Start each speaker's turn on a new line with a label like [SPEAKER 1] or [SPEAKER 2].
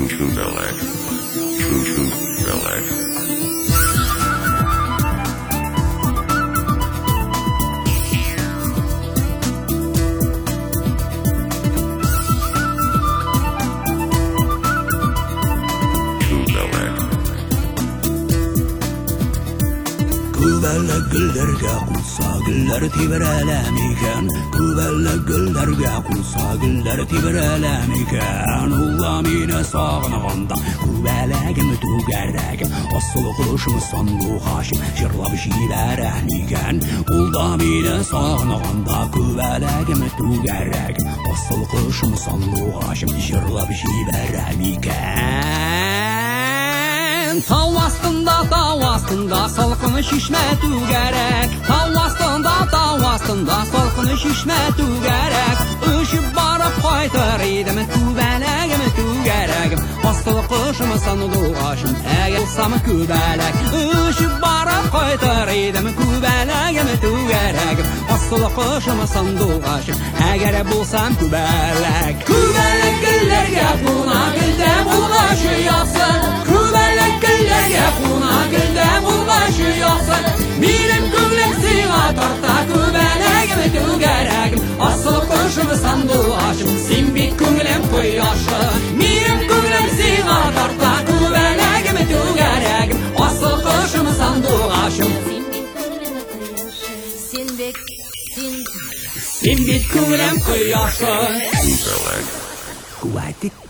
[SPEAKER 1] Күбәлі гүлдерге құлса гүлдер тибірәләм екен. Күбәлі гүлдерге құлса гүлдер тибірәләм екен. Улла мені сағынғанда күбәләгім түгәрәгім. Асыл құшым санлу қашым жырлап жибәрәм екен. Улла мені сағынғанда күбәләгім түгәрәгім. Асыл құшым санлу қашым жырлап жибәрәм екен. Тау астында салқыны шишмәту керек. Тау астында салқыны шишмәту керек. Үшіп барып қайтыр едім күбәләгім түгәрәгім. Асыл құшым санлу қашым әгер болсам күбәләк. Үшіп барып қайтыр едім күбәләгім түгәрәгім. Асыл құшым санлу қашым әгер болсам күбәләк. Күбәләк гүлләргә қуна гүлдә булғашы яқсын. Күбәләк гүлләргә қуна гүлдә булғашы яқсын. Минем күңлем сиңа тарта күбәләгім түгәрәгім. Асыл құшым санлу қашым син бит күңлем кояшы. Минем күңлем сиңа тарта күбәләгім түгәрәгім. Асыл құшым санлу қашым син бит күңлем кояшы.
[SPEAKER 2] Хватит